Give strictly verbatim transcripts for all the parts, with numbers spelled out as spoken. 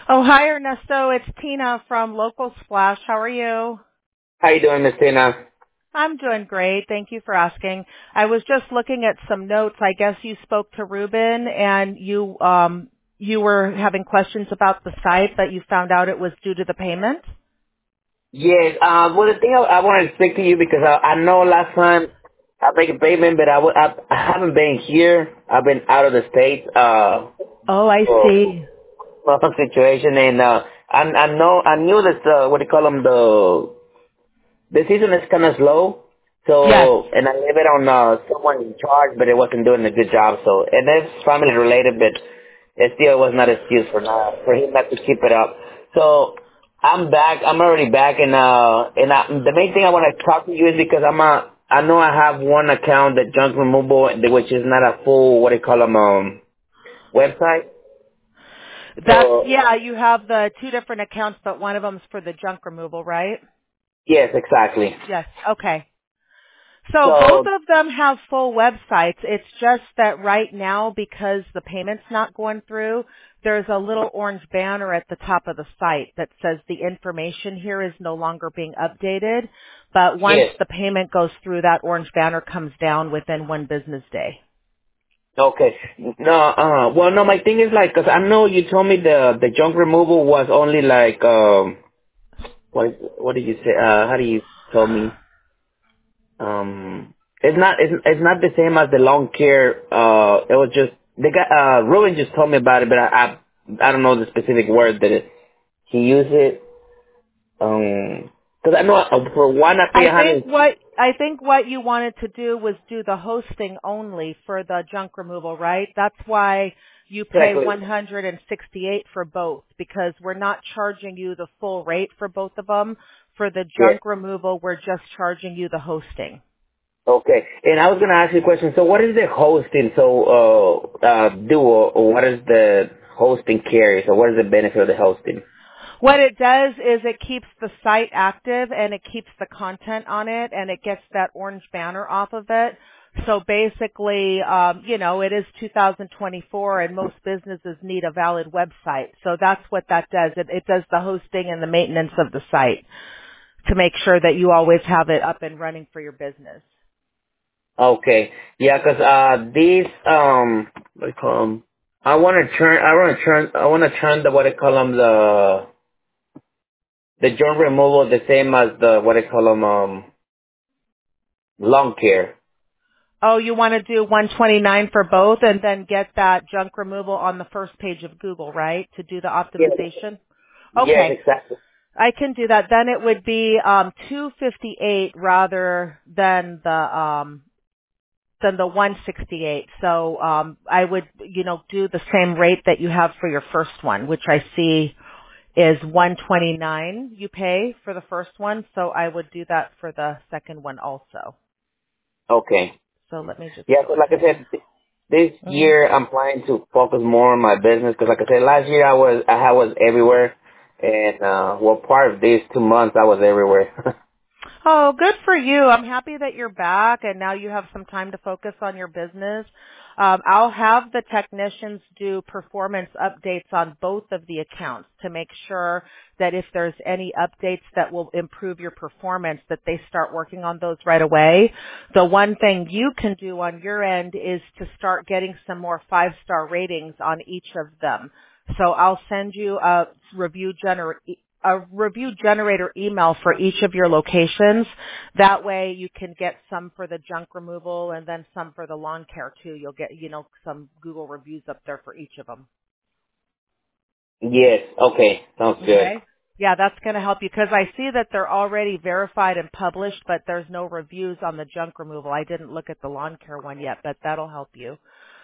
Oh, hi, Ernesto. It's Tina from Local Splash. How are you? How you doing, Miss Tina? I'm doing great. Thank you for asking. I was just looking at some notes. I guess you spoke to Ruben and you um you were having questions about the site, but you found out it was due to the payment? Yes. Uh, well, the thing I, I wanted to speak to you because I, I know last time I make a payment, but I, w- I, I haven't been here. I've been out of the state uh, Oh, I for see. for some situation, and uh, I, I know I knew that uh, what do you call them the the season is kind of slow. Yes. So, and I leave it on uh, someone in charge, but it wasn't doing a good job. So, and it's family related, but it still was not an excuse for not for him not to keep it up. So, I'm back. I'm already back, and uh, and I, the main thing I want to talk to you is because I'm a, I know I have one account, the junk removal, which is not a full what do you call them um website. That's So, yeah, you have the two different accounts, but one of them's for the junk removal, right? yes, exactly. Yes. Okay. So both So, of them have full websites. It's just that right now, because the payment's not going through, there's a little orange banner at the top of the site that says the information here is no longer being updated. But once yes. the payment goes through, that orange banner comes down within one business day. Okay. No, uh, well, no, my thing is like, cause I know you told me the, the junk removal was only like, um, what, what did you say, uh, how do you tell me? Um, it's not, it's, it's not the same as the long care, uh, it was just, the guy, uh, Ruben just told me about it, but I, I, I don't know the specific word that it, he used it, um, cause I know uh, for one I pay I a think hundred, what I think what you wanted to do was do the hosting only for the junk removal, right? That's why you pay exactly, one hundred sixty-eight for both, because we're not charging you the full rate for both of them. For the yeah. junk removal, we're just charging you the hosting. Okay, and I was gonna ask you a question. So, what is the hosting? So, uh, uh, do or, or what is the hosting carry? So, what is the benefit of the hosting? What it does is it keeps the site active and it keeps the content on it and it gets that orange banner off of it. So basically, um, you know, it is two thousand twenty-four and most businesses need a valid website. So that's what that does. It, it does the hosting and the maintenance of the site to make sure that you always have it up and running for your business. Okay, yeah, 'cause uh, these um, what do you call them? I want to turn. I want to turn. I want to turn the what do you call them the the germ removal the same as the what do you call them um lung care. Oh, you want to do one twenty-nine for both and then get that junk removal on the first page of Google, right? To do the Yes, optimization? yes, Okay. exactly. I can do that. Then it would be um two fifty-eight rather than the um than the one sixty-eight. So um I would, you know, do the same rate that you have for your first one, which I see is one twenty-nine you pay for the first one, so I would do that for the second one also. Okay. So let me just Yeah, go so like I ahead. said, th- this Mhm. year I'm planning to focus more on my business because, like I said, last year I was I was everywhere, and uh, well, part of these two months I was everywhere. Oh, good for you. I'm happy that you're back and now you have some time to focus on your business. Um, I'll have the technicians do performance updates on both of the accounts to make sure that if there's any updates that will improve your performance, that they start working on those right away. The one thing you can do on your end is to start getting some more five-star ratings on each of them. So I'll send you a review gener- a review generator email for each of your locations. That way you can get some for the junk removal and then some for the lawn care too. You'll get, you know, some Google reviews up there for each of them. Yes. Okay. Sounds good. Okay? Yeah, that's going to help you because I see that they're already verified and published, but there's no reviews on the junk removal. I didn't look at the lawn care one yet, but that'll help you.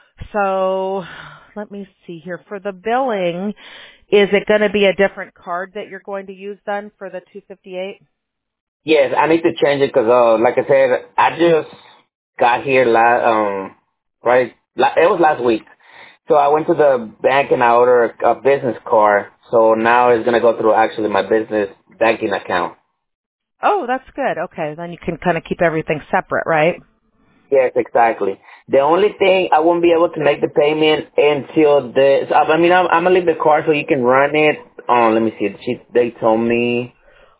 So let me see here. For the billing, is it going to be a different card that you're going to use then for the two fifty-eight? Yes, I need to change it because, uh, like I said, I just got here last um right. La- it was last week, so I went to the bank and I ordered a, a business card. So now it's gonna go through actually my business banking account. Oh, that's good. Okay, then you can kind of keep everything separate, right? Yes, exactly. The only thing I won't be able to make the payment until the. So, I mean, I'm, I'm gonna leave the car so you can run it. Oh, let me see. She, they told me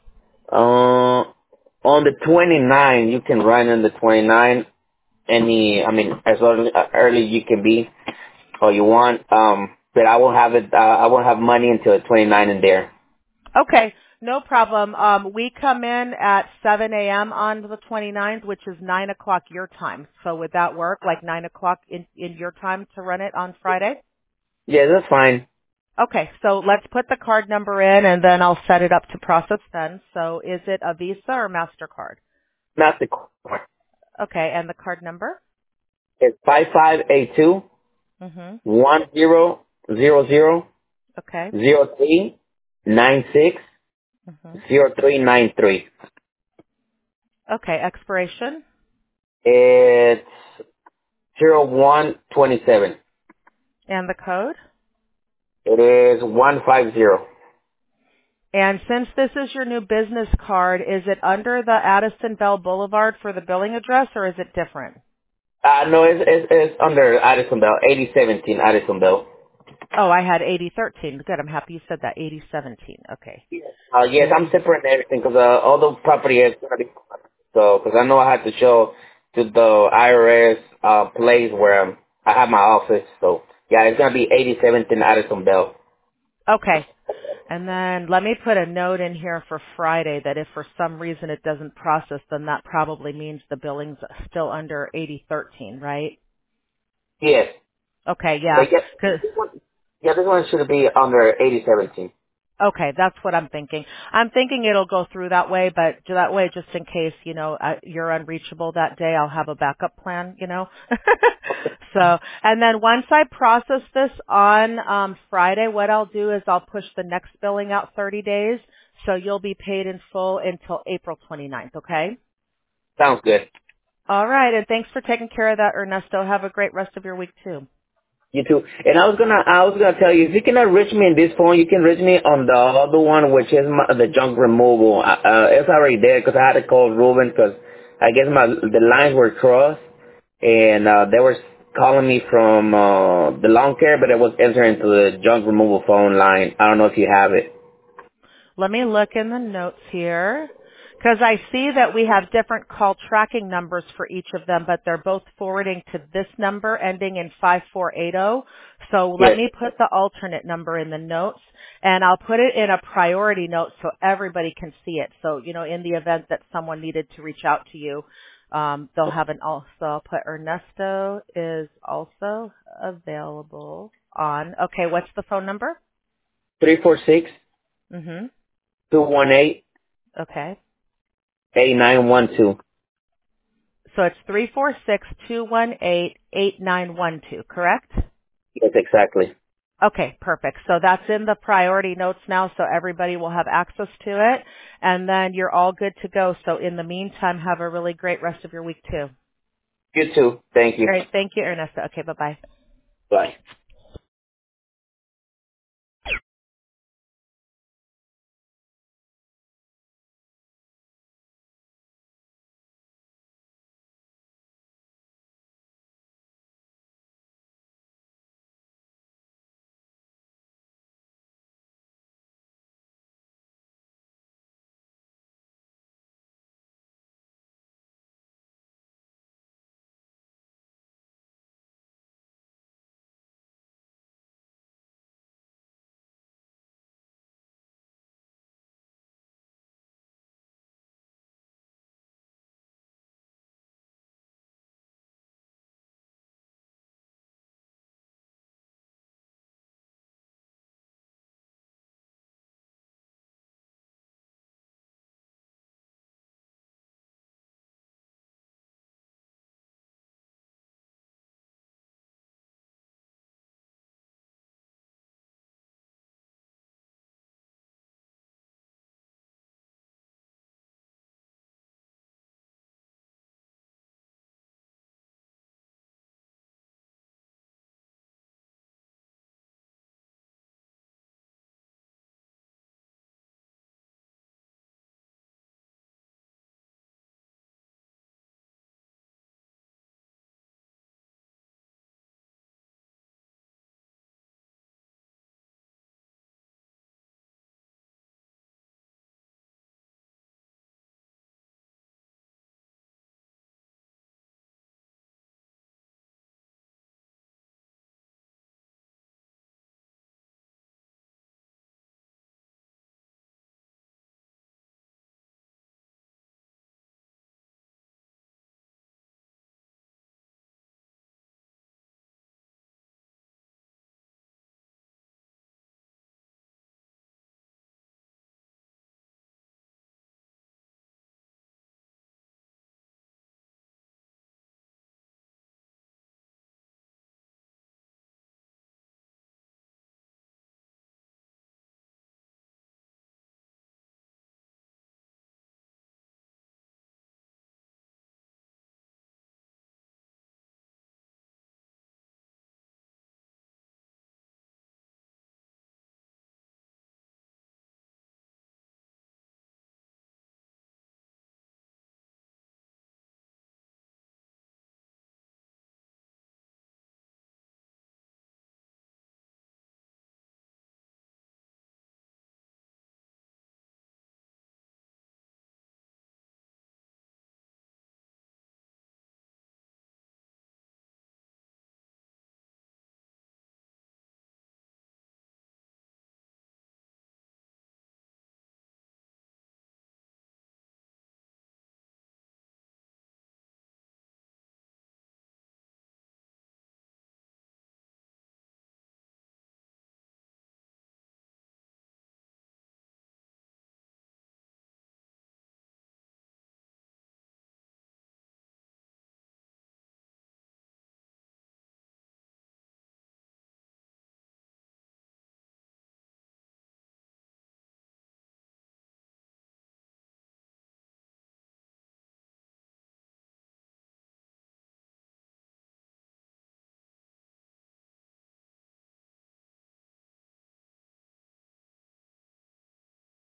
uh on the twenty-ninth you can run on the twenty-ninth. Any, I mean, as early, uh, early you can be or you want. Um, but I won't have it. Uh, I won't have money until the twenty-ninth in there. Okay, no problem. Um, we come in at seven a.m. on the twenty-ninth, which is nine o'clock your time. So would that work, like nine o'clock in, in your time to run it on Friday? Yeah, that's fine. Okay, so let's put the card number in, and then I'll set it up to process then. So is it a Visa or MasterCard? Not the car. Okay, and the card number? It's five five eight two Mm-hmm. one zero zero zero Okay. zero three nine six Mm-hmm. zero three nine three. Okay, expiration It's zero one twenty seven. and the code. It is one five zero. And since this is your new business card, is it under the Addison Bell Boulevard for the billing address, or is it different? Uh, no, it's, it's, it's under Addison Bell, eighty seventeen Addison Bell. Oh, I had eighty thirteen. Good, I'm happy you said that. eighty seventeen. Okay. Uh, yes, I'm eighty. separating everything because uh, all the property is going to be, so, because I know I had to show to the I R S uh, place where um, I have my office, so yeah, it's going to be eighty seventeen Addison Bell. Okay. And then let me put a note in here for Friday that if for some reason it doesn't process, then that probably means the billing's still under eighty thirteen, right? Yes. Okay, But yeah. yeah, 'Cause this one, yeah, this one should be under eighty seventeen. Okay, that's what I'm thinking. I'm thinking it'll go through that way, but that way, just in case, you know, uh, you're unreachable that day, I'll have a backup plan, you know. So, and then once I process this on um, Friday, what I'll do is I'll push the next billing out thirty days, so you'll be paid in full until April twenty-ninth, okay? Sounds good. All right, and thanks for taking care of that, Ernesto. Have a great rest of your week, too. You too. And I was gonna, I was gonna tell you, if you cannot reach me in this phone, you can reach me on the other one, which is my, the junk removal. Uh, uh, it's already there because I had to call Ruben because I guess my the lines were crossed, and uh, they were calling me from uh, the lawn care, but it was entering into the junk removal phone line. I don't know if you have it. Let me look in the notes here. Because I see that we have different call tracking numbers for each of them, but they're both forwarding to this number ending in five four eight zero. So let Yes. me put the alternate number in the notes, and I'll put it in a priority note so everybody can see it. So, you know, in the event that someone needed to reach out to you, um, they'll have an also. I'll put Ernesto is also available on. Okay, what's the phone number? Three four six Mm-hmm. two one eight Okay. eight nine one two. So it's three four six two one eight eight nine one two, correct? Yes, exactly. Okay, perfect. So that's in the priority notes now, so everybody will have access to it, and then you're all good to go. So in the meantime, have a really great rest of your week too. You too. Thank you. All right, thank you, Ernesto. Okay, bye-bye. Bye.